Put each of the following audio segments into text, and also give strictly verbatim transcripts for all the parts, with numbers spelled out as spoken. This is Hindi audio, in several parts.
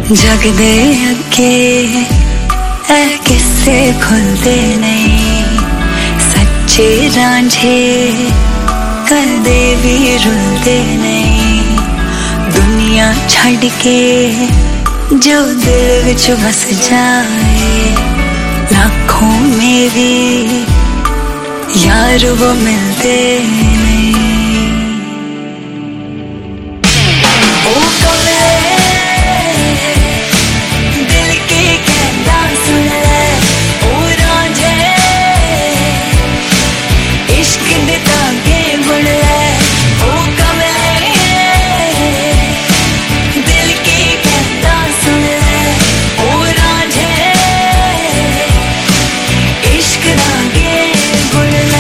जगदे अगे ऐ किस्से खुलदे नहीं सच्चे रांझे कदे भी रुलदे नहीं दुनिया छड़ के जो दिल विच बस जाए लाखों में भी यार वो मिलते नहीं ओ कमले दिल के कहना सुन ले ओ रांझे इश्क दे तागे बुन ले ओ कमले दिल के कहना सुन ले ओ रांझे इश्क दागे बुन ले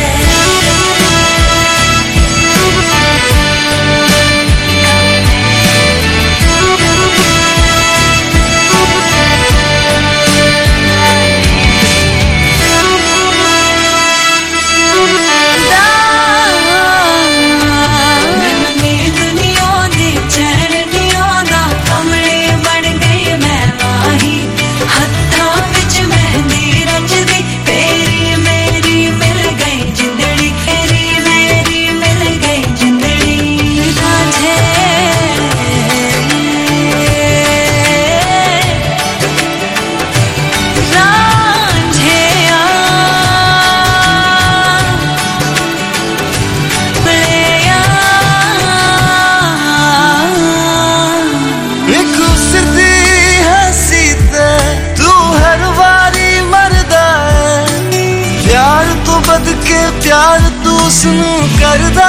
प्यार तू उसनू करदा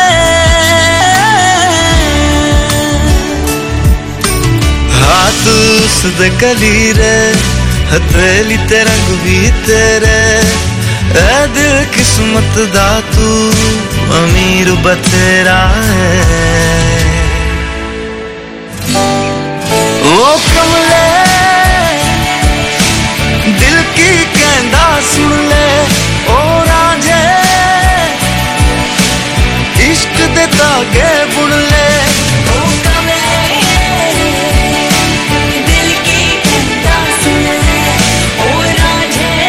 है हाँ तू उसदे कलीरे हथेली ते रंग भी तेरे ऐ दिल किस्मत दा तू अमीर बतेरा है ओ कमले दिल की कहंदा सुन ले ओ रांझे इश्क दे धागे बुन ले ओ कमले दिल की कहंदा सुन ले ओ रांझे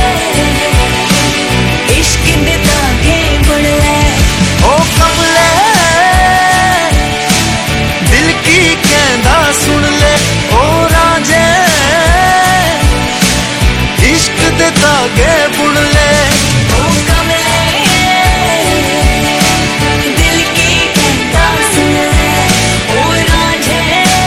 इश्क दे धागे बुन ले ओ कमले दिल की कहंदा सुन ले ओ रांझे इश्क दे धागे बुन ले ओ कमले दिल की कहता सुन ले ओ रांझे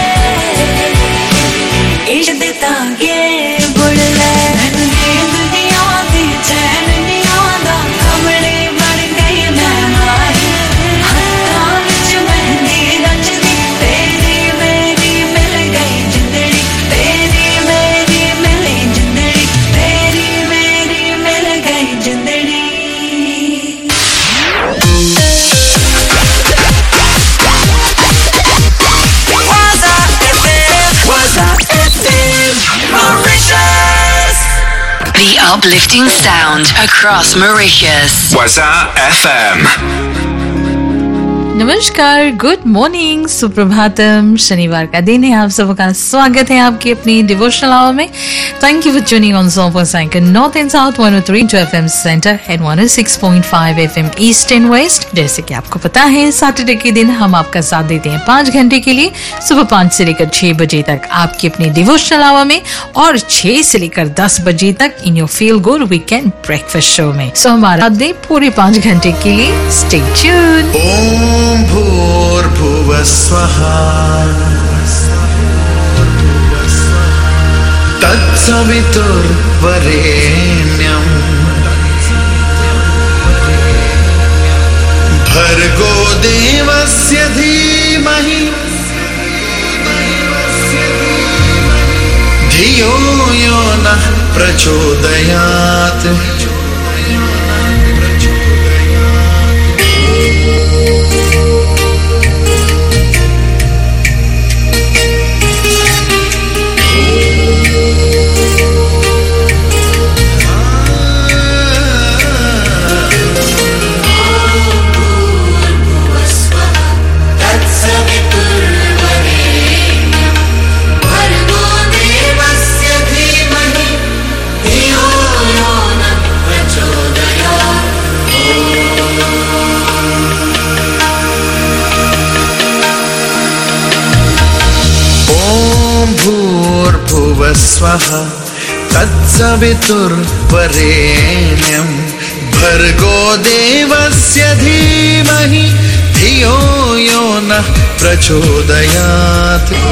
इश्क दे धागे बुन ले दुनिया दी चैन नहीं आंदा कमले बन गई मैं माही हत्थां विच मेहंदी रचदी तेरी मेरी मिल गई जिंदड़ी तेरी मेरी मिली जिंदड़ी तेरी मेरी मिल गई जिंदड़ी Waza F M Waza F M Mauritius The uplifting sound across Mauritius Waza F M नमस्कार, गुड मॉर्निंग, सुप्रभातम। शनिवार का दिन है, आप सबका स्वागत है आपकी अपनी डिवोशनल आवर में। Thank you for tuning on सौ point five north and south, one o three two FM centre and one o six point five FM east and west. जैसे कि आपको पता है, सैटरडे के दिन हम आपका साथ देते हैं पाँच घंटे के लिए, सुबह पाँच से लेकर छह बजे तक आपकी अपनी डिवोशनल आवर में, और छह से लेकर दस बजे तक in your feel good weekend breakfast show में। सो हमारा दे पूरे पाँच घंटे के लिए स्टे ट्यून्ड। ओम भूर्भुवस्वः तत्सवितुर्वरेण्यं भर्गो देवस्य धीमहि धियो यो नः प्रचोदयात्। भूर्भुवस्वः तत्सवितुर्वरेण्यं भर्गो देवस्य धीमहि धियो यो नः प्रचोदयात्।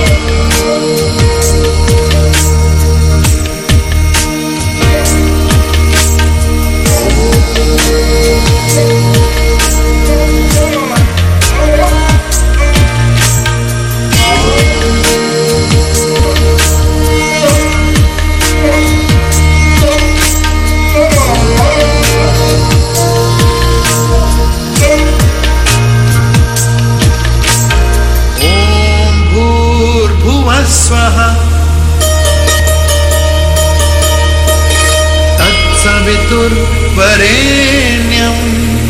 तत्सवितुर्वरेण्यं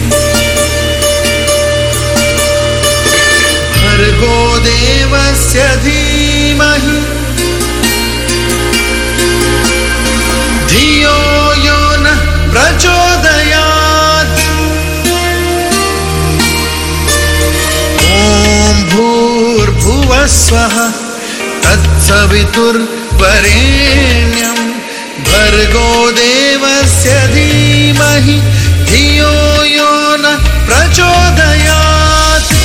भर्गो देवस्य धीमहि धियो यो नः प्रचोदयात्। ॐ भूर्भुवः स्वः तत्सवितुर्वरेण्यं भर्गो देवस्य धीमहि धियो यो नः प्रचोदयात्।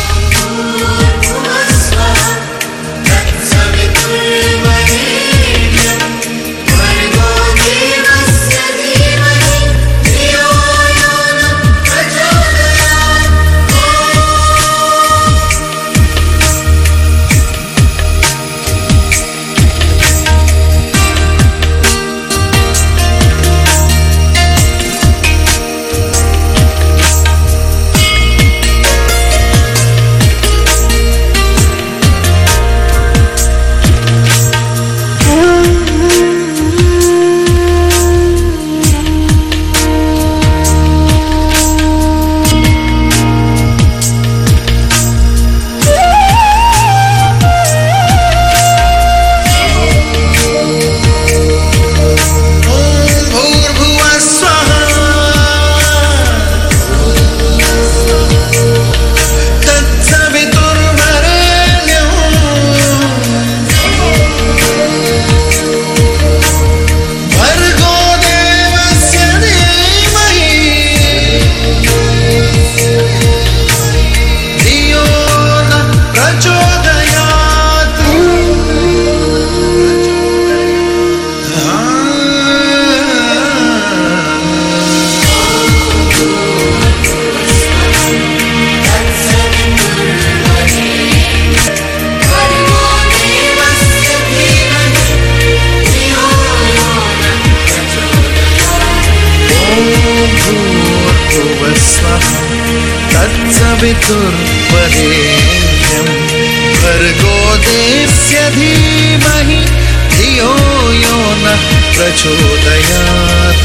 तत्सवितुर्वरेण्यं भर्गो देवस्य धीमहि धियो यो नः प्रचोदयात्।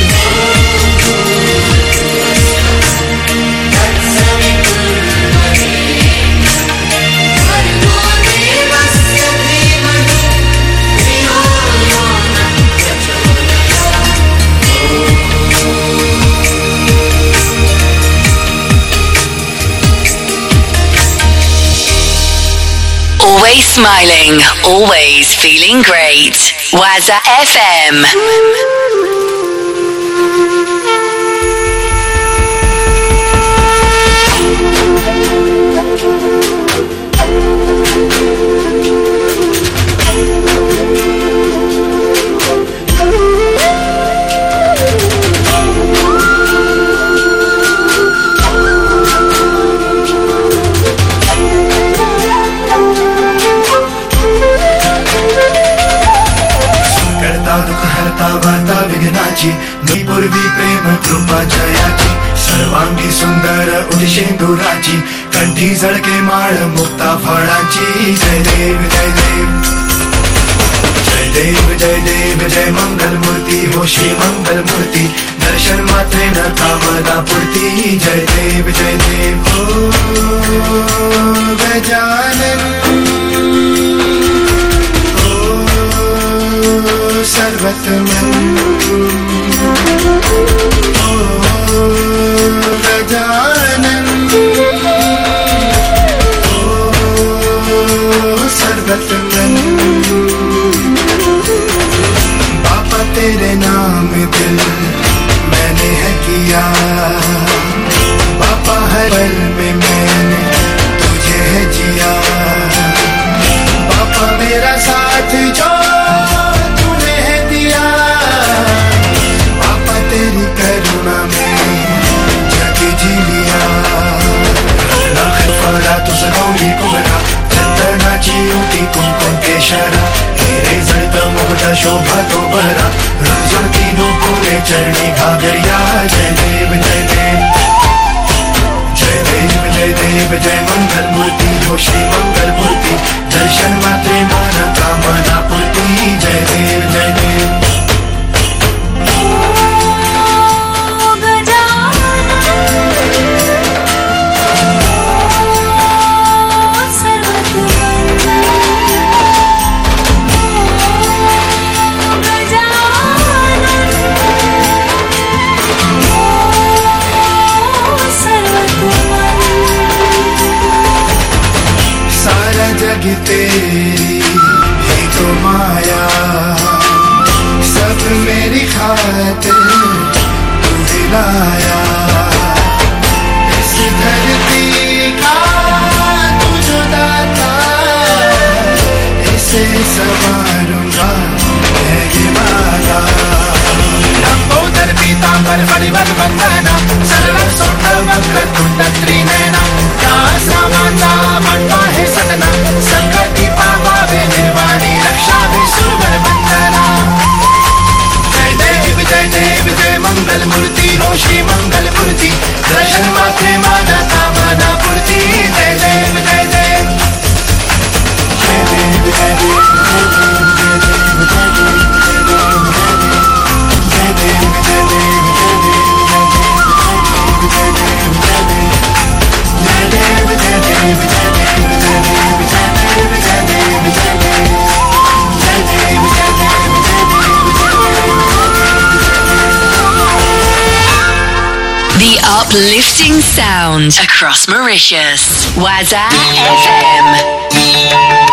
Always smiling, always feeling great. Waza F M. वार्ता विघ्नाची मी पूर्वी प्रेम कृपा जयाची सर्वांगी सुंदर उदिशेंदुराची कंठी झळके माळ मुक्ता फळाची। जय देव जय देव जय देव जय देव जय मंगल मूर्ती हो श्री मंगल मूर्ती दर्शन मात्रे न कामना पूर्ती। जय देव जय देव हो गजानन सर्वतमन ओ गजानन ओ सर्वतमन तेरे नाम दिल मैंने है किया, पापा हर पल में मैंने तुझे है जिया, पापा मेरा साथ जो तूने है दिया, पापा तेरी करुणा में जग जी लिया, लाख फरा तो सनौली कुबरा चंदनाची उठी कुंकुम केशरा, हीरे जड़ता मुग्धा शोभा तो बहरा, रुझाती नो पूरे चरणी घाघरिया, जय देव जय देव जय देव जय देव जय मंगल मूर्ति हो श्री मंगल मूर्ति, दर्शन मात्रे माना कामना पूर्ति, जय देव जय देव। जग तेरी ही तो माया, सब मेरी खातिर तू दिलाया, इस धरती का तू जो दाता, इसे संवारूंगा है ये माता, लंबोदर पीतांबर परिवर वंदना, सर्व सुंदर वक्र तुंड त्रिनयना, समाना मंडा है सदना, संकटी पावे निर्वाणी रक्षा भी सुरवर वंदना, जय देव जय देव जय मंगल मूर्ति हो श्री मंगल मूर्ति, दर्शन मात्रे माना कामना पूर्ति, जय देव जय देव जय देव जय देव जय देव जय देव The uplifting sound across Mauritius. Waza F M.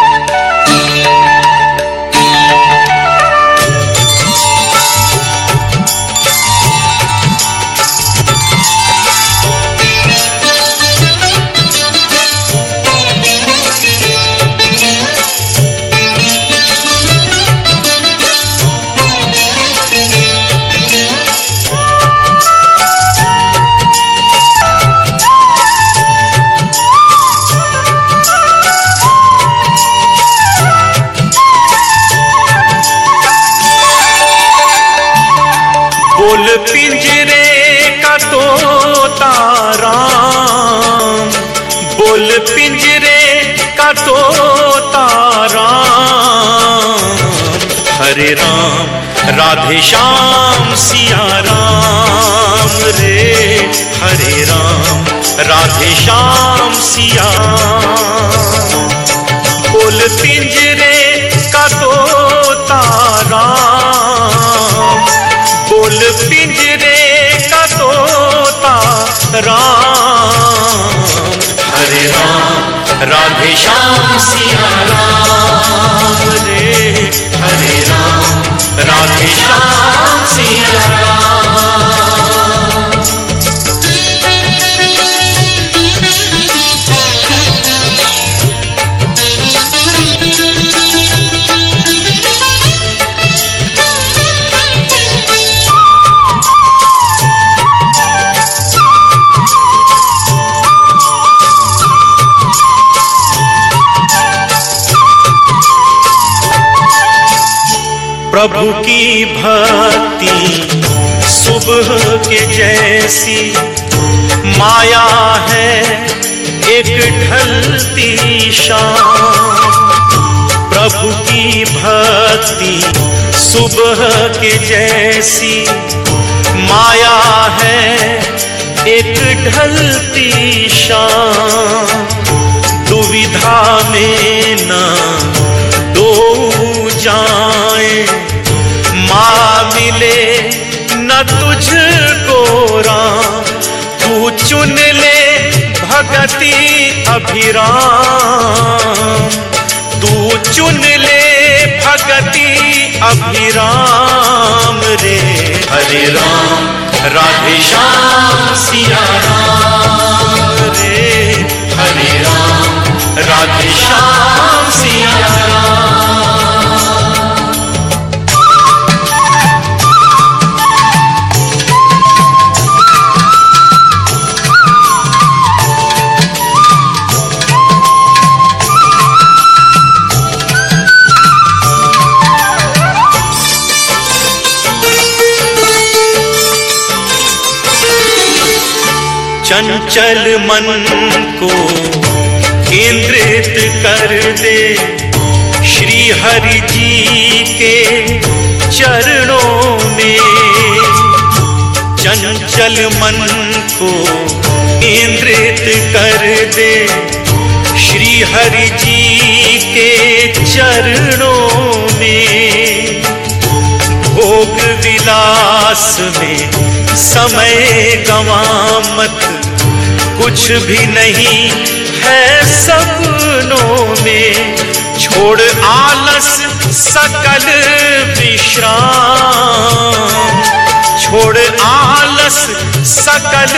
बोल पिंजरे का तोता राम, बोल पिंजरे का तोता राम, हरे राम राधे श्याम सिया राम रे, हरे राम राधे श्याम सिया, बोल पिंजरे का तोता राम, बोल पिंजरे का तोता राम, हरे राम राधे श्याम सिया राम रे, हरे राम राधे श्याम सिया राम। प्रभु की भक्ति सुबह के जैसी, माया है एक ढलती शाम, प्रभु की भक्ति सुबह के जैसी, माया है एक ढलती शाम, दुविधा में न दो जाए, माँ मिले न तुझको राम, तू चुन ले भगति अभिराम, तू चुन ले भगति अभिराम हरे राम राधे श्याम सिया राम रे हरे राम राधे श्याम सिया राम। चंचल मन को केंद्रित कर दे श्री हरि जी के चरणों में। चंचल मन को केंद्रित कर दे श्री हरि जी के चरणों में। भोग विलास में समय गवा मत, कुछ भी नहीं है सपनों में। छोड़ आलस सकल विश्राम, छोड़ आलस सकल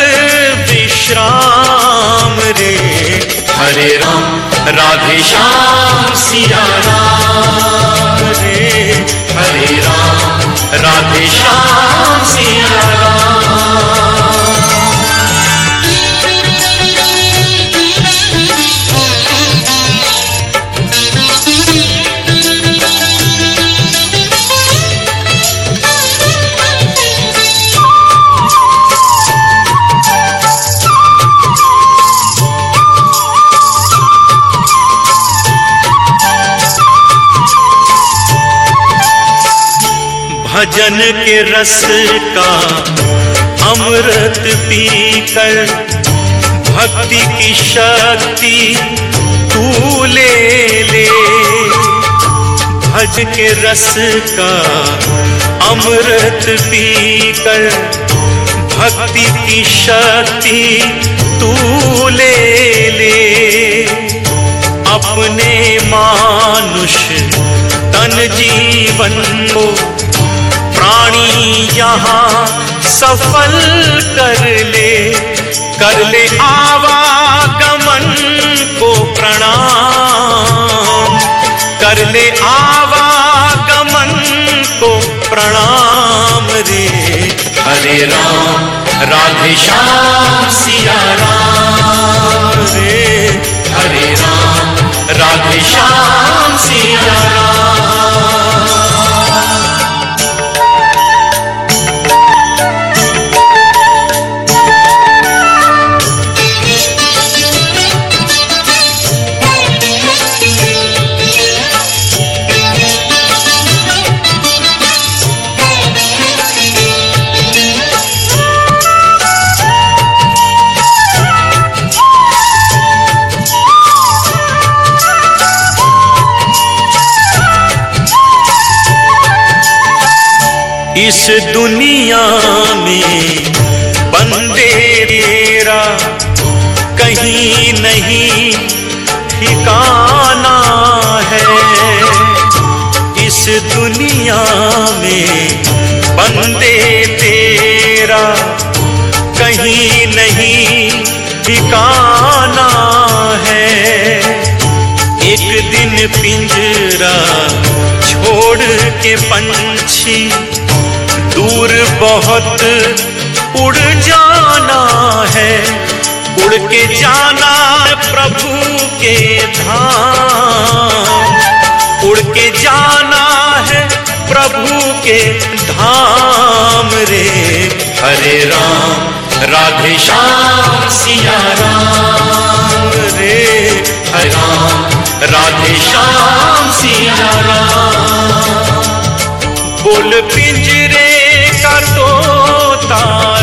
विश्राम रे हरे राम राधे श्याम सिया राम रे हरे राम राधे श्याम सिया राम। भजन के रस का अमृत पीकर भक्ति की शक्ति तू ले ले। भज के रस का अमृत पीकर भक्ति की शक्ति तू ले ले। अपने मानुष तन जीवन को प्राणी यहाँ सफल कर ले। कर ले आवागमन को प्रणाम, कर ले आवागमन को प्रणाम रे हरे राम राधे श्याम सिया राम रे हरे राम राधे श्याम सिया राम। इस दुनिया में बंदे तेरा कहीं नहीं ठिकाना है। इस दुनिया में बंदे तेरा कहीं नहीं ठिकाना है। एक दिन पिंजरा छोड़ के पंछी दूर बहुत उड़ जाना है। उड़ के जाना प्रभु के धाम, उड़ के जाना है प्रभु के धाम रे हरे राम राधे श्याम सिया राम रे हरे राम राधे श्याम सिया राम। बोल पिंजरे का तोता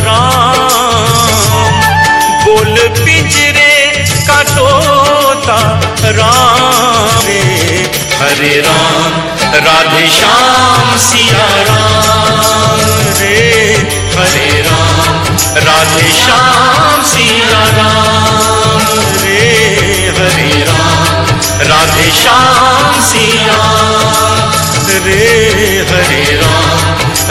राम, बोल पिंजरे का तोता राम रे हरे राम राधे श्याम सिया राम रे हरे राम राधे श्याम सिया राम रे हरे राम राधे श्याम सिया रे हरे Ram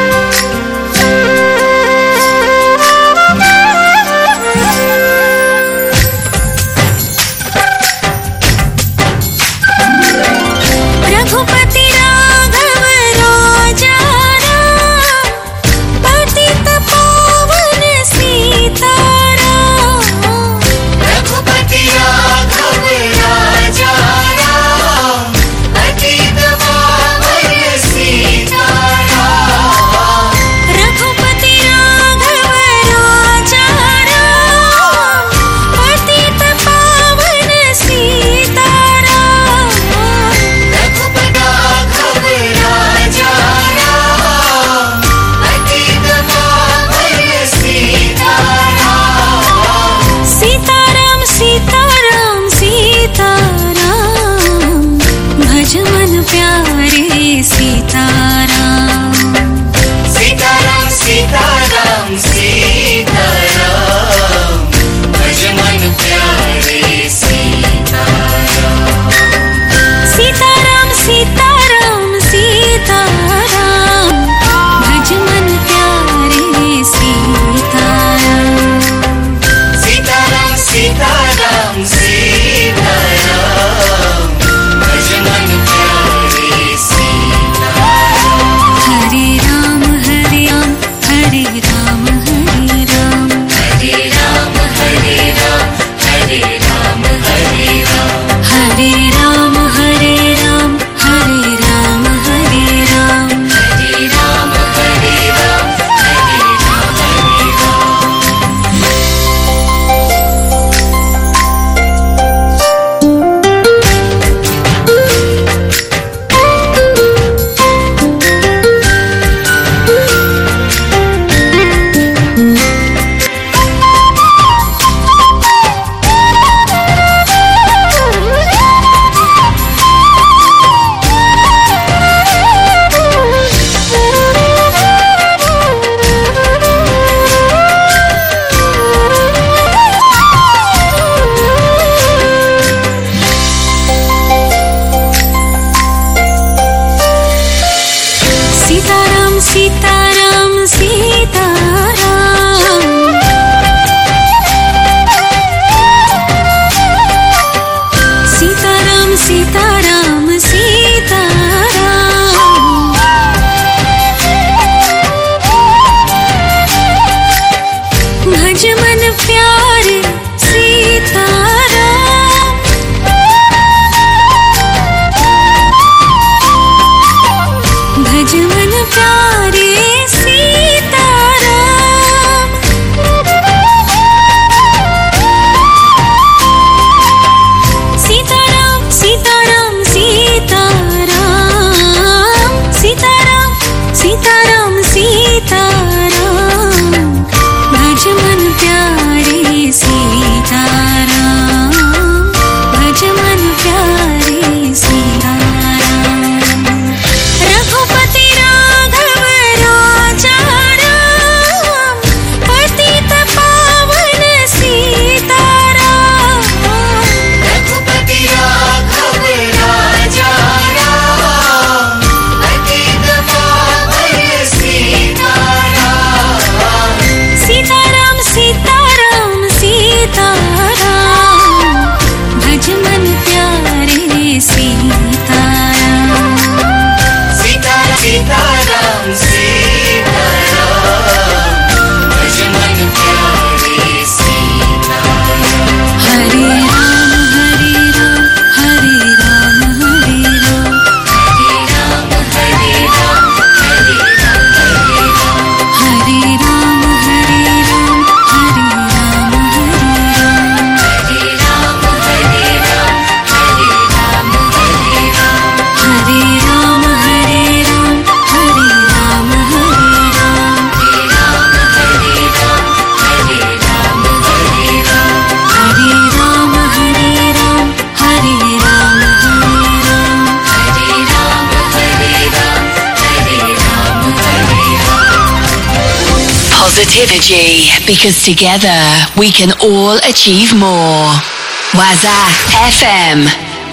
positivity, because together we can all achieve more. Waza F M.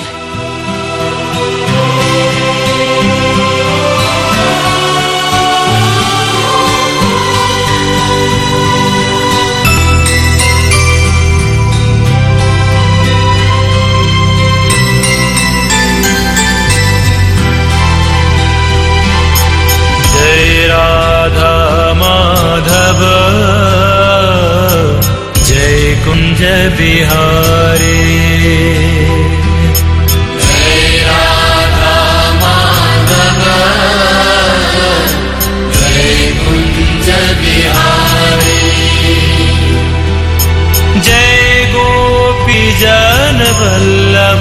Radha Madhav जय कुंज बिहारी जय राधा माधव जय कुंज बिहारी जय गोपी जन वल्लभ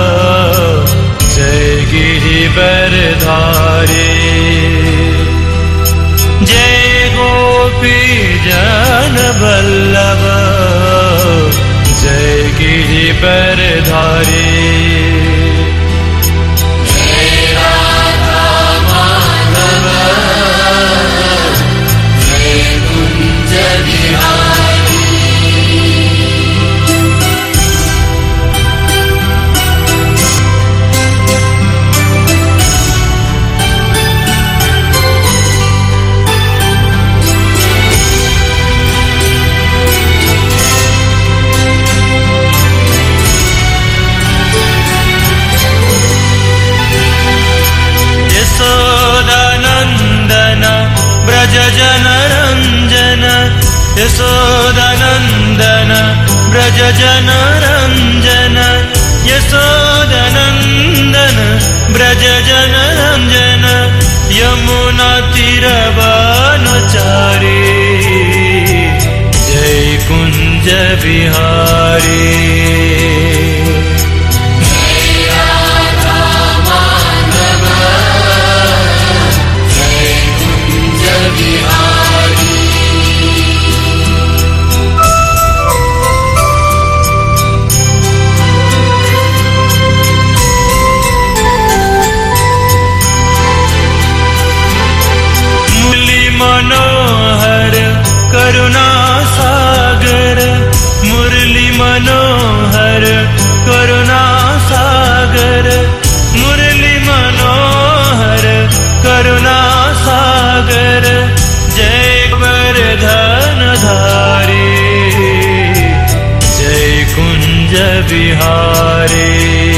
जय गिरिवरधारी जय गोपी जन वल्लभ जय गिरिवरधारी जय राधा माधव जय कुंज बिहारी यशोदानन्दन ब्रज जनरञ्जन यशोदानन्दन ब्रज जनरञ्जन यशोदानन्दन ब्रज जनरञ्जन यमुना तीरवनचारी जय कुंज बिहारी मनोहर करुणा सागर मुरली मनोहर करुणा सागर मुरली मनोहर करुणा सागर जय वर्धन धारी जय Kunj Bihari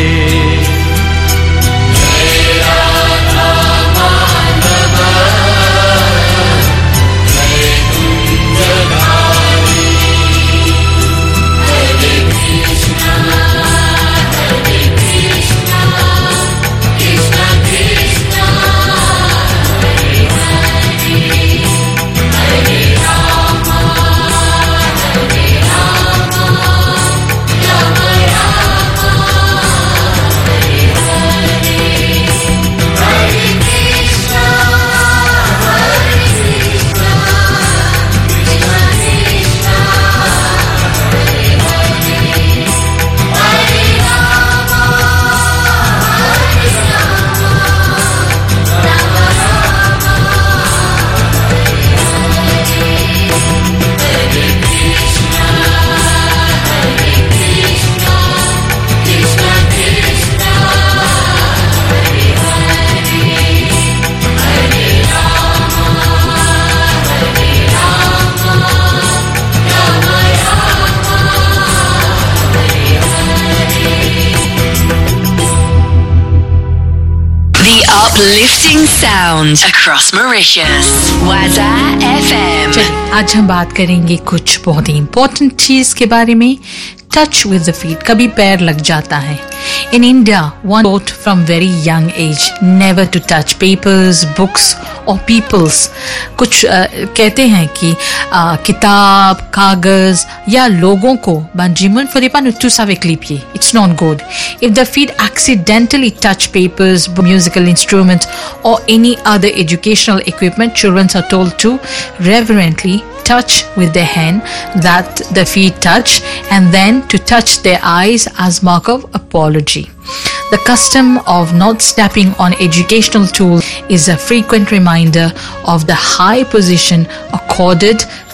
Uplifting sound across Mauritius. Waza F M. आज हम बात करेंगे कुछ बहुत ही इम्पोर्टेंट चीज के बारे में. टच विद द फीट, कभी पैर लग जाता है. In India, one taught from very young age never to touch papers, books or peoples. कुछ uh, कहते हैं कि uh, किताब, कागज या लोगों को banjimun furipanu tusaveklipi. It's not good. If the feet accidentally touch papers, musical instruments or any other educational equipment, children are told to reverently touch with their hand that the feet touch and then to touch their eyes as mark of apology. The custom of not stepping on educational tools is a frequent reminder of the high position accorded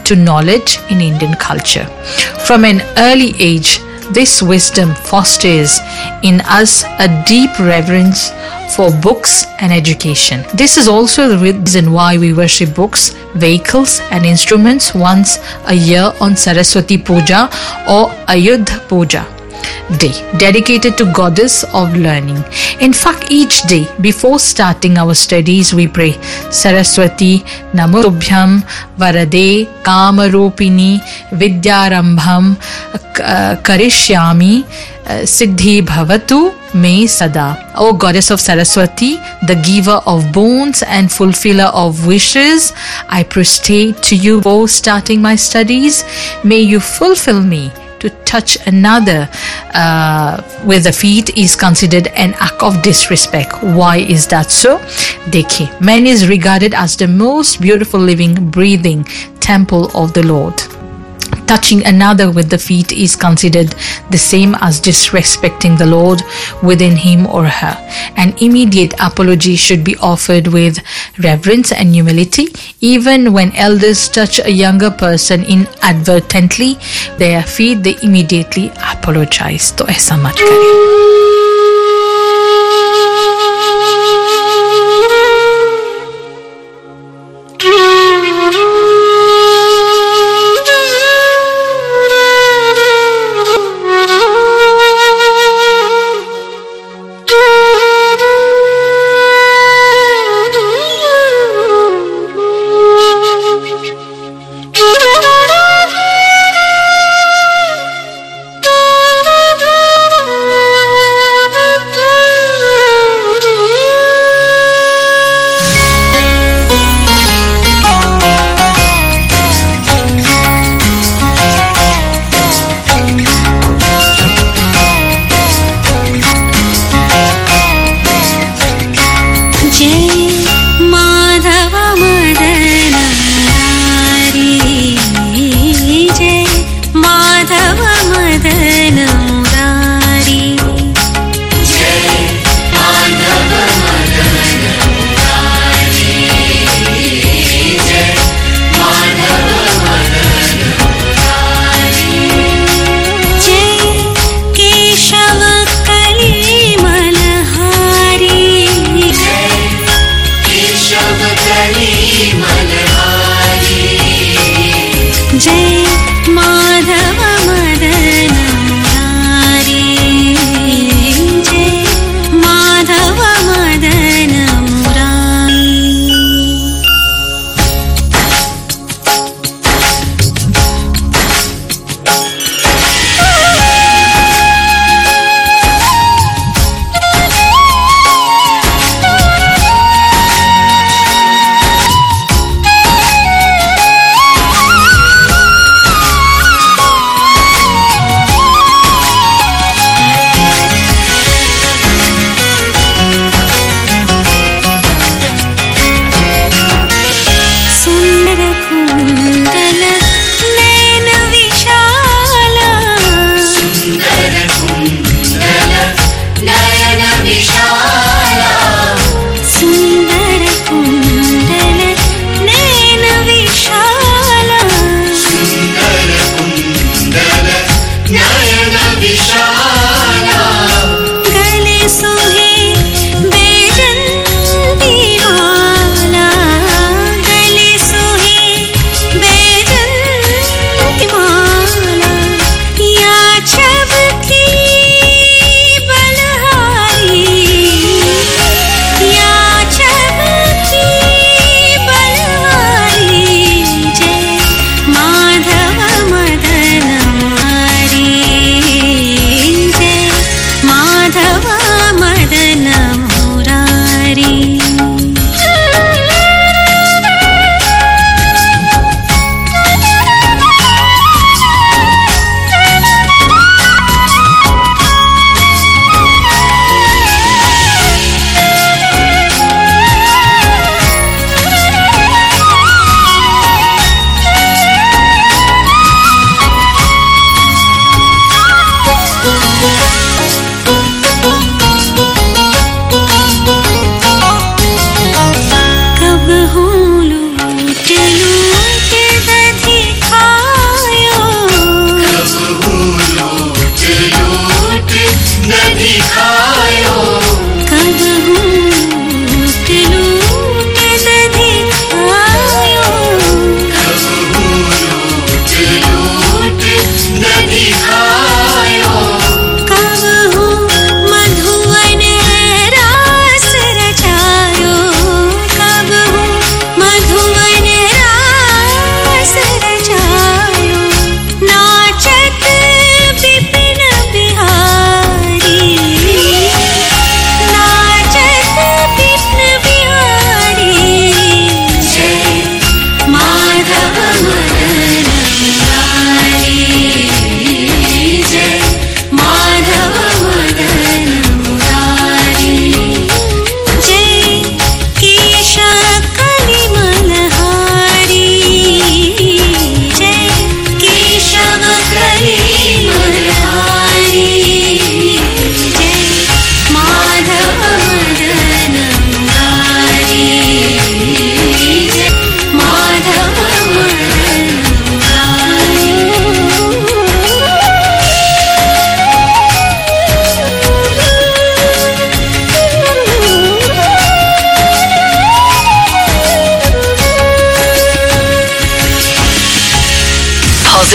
to knowledge in Indian culture. From an early age, this wisdom fosters in us a deep reverence for books and education. This is also the reason why we worship books, vehicles and instruments once a year on Saraswati Puja or Ayudha Puja day, dedicated to goddess of learning. In fact, each day before starting our studies, we pray Saraswati Namo Tubhyam Varade Kamarupini Vidyarambham Karishyami Siddhi Bhavatu Me Sada. O Goddess of Saraswati, the giver of boons and fulfiller of wishes, I prostrate to you before starting my studies. May you fulfill me. To touch another uh, with the feet is considered an act of disrespect. Why is that so? Dekhe, man is regarded as the most beautiful living, breathing temple of the Lord. Touching another with the feet is considered the same as disrespecting the Lord within him or her. An immediate apology should be offered with reverence and humility. Even when elders touch a younger person inadvertently, their feet, they immediately apologize. तो ऐसा मत करें.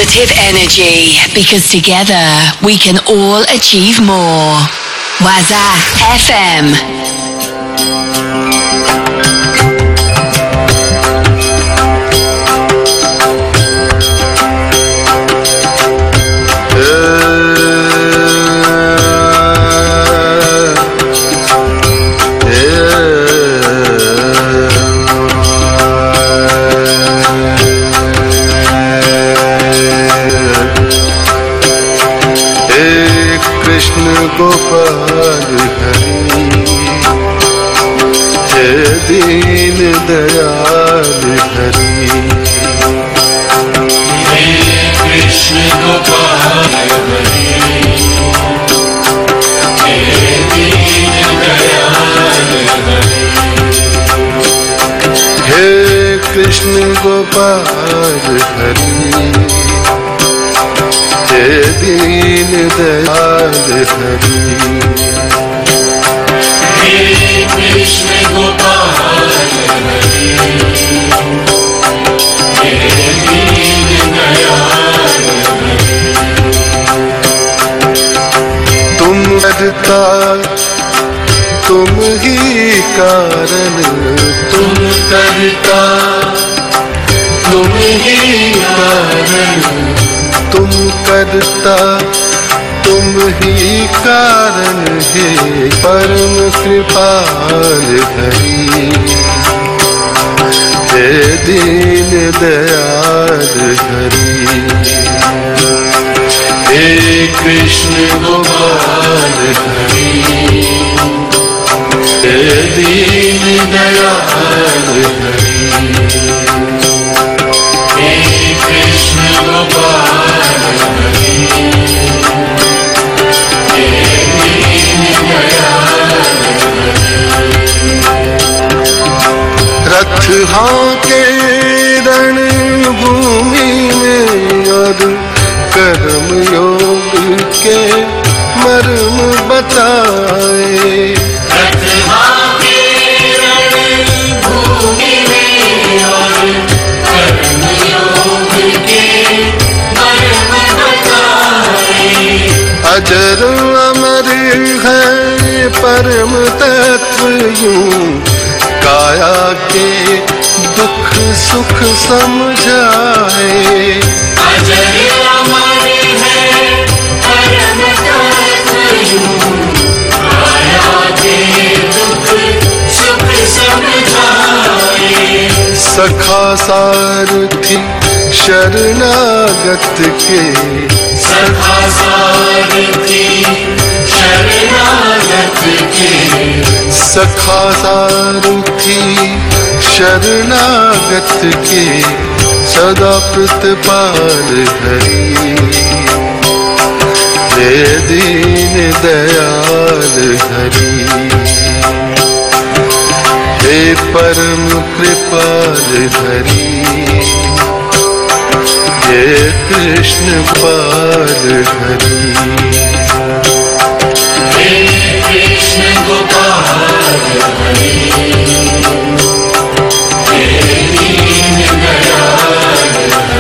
positive energy, because together we can all achieve more. Waza F M. Gopal Hari हे दीन दयाल हरि हे कृष्ण गोपाल हरि हे दीन दयाल हरि हे कृष्ण गोपाल हरि हे दीन दयाल हरि हे कृष्ण गोपाल हरि हे दीन दयाल हरि तुम करता तुम ही कारण तुम करता तुम ही कारण तुम करता तुम ही कारण हे परम कृपाल हरि हे दीन दयाल हरि हे कृष्ण गोपाल हरि हे दीन दयाल हरि हे कृष्ण गोपाल हरि हे दीन दयाल रथ हाके रण भूमि में और कर्म योग के मर्म बताए रथ हाके रण भूमि में और कर्म योग के मर्म बताए अजर अमर है परम तत्व यूं काया के दुख सुख समझाए अजर अमर है परम तत्व यूं काया के दुख सुख समझाए सखा सारथी शरणागत के सखा सारथी शरणागत के सखा सारथी शरणागत के सदा प्रतिपाल हरि हे दीन दयाल हरि हे परम कृपाल हरि हे कृष्ण पाल हरि हे कृष्ण गोपाल हरि हे दीन दयाल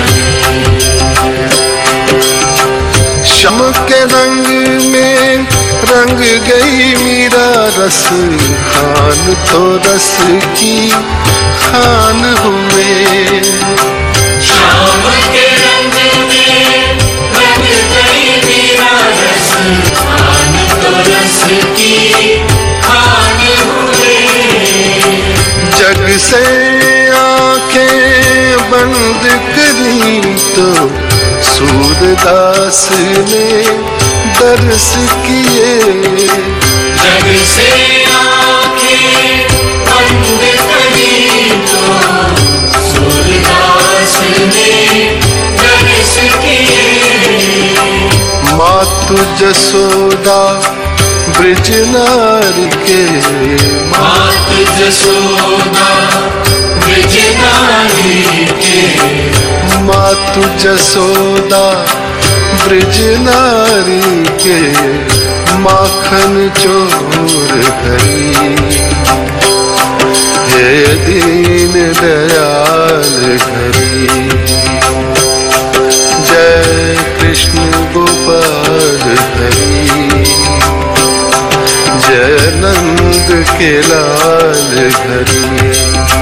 शम के रंग में रंग गई मीरा रस खान तो रस की खान हुए शाम के रंग में रंग गई मीरा रस खान तो रस की खान हुए जग से आंखें बंद करी तो सूरदास ने दर्श किए जग से आंखें बंद करी तो सूरदास ने दर्श किए मातु जसोदा ब्रज नारी के मातु जसोदा ब्रज नारी के मातु जसोदा ब्रज नारी के माखन चोर हरि हे दीन दयाल हरि जय कृष्ण गोपाल हरि, जय नंद के लाल हरि।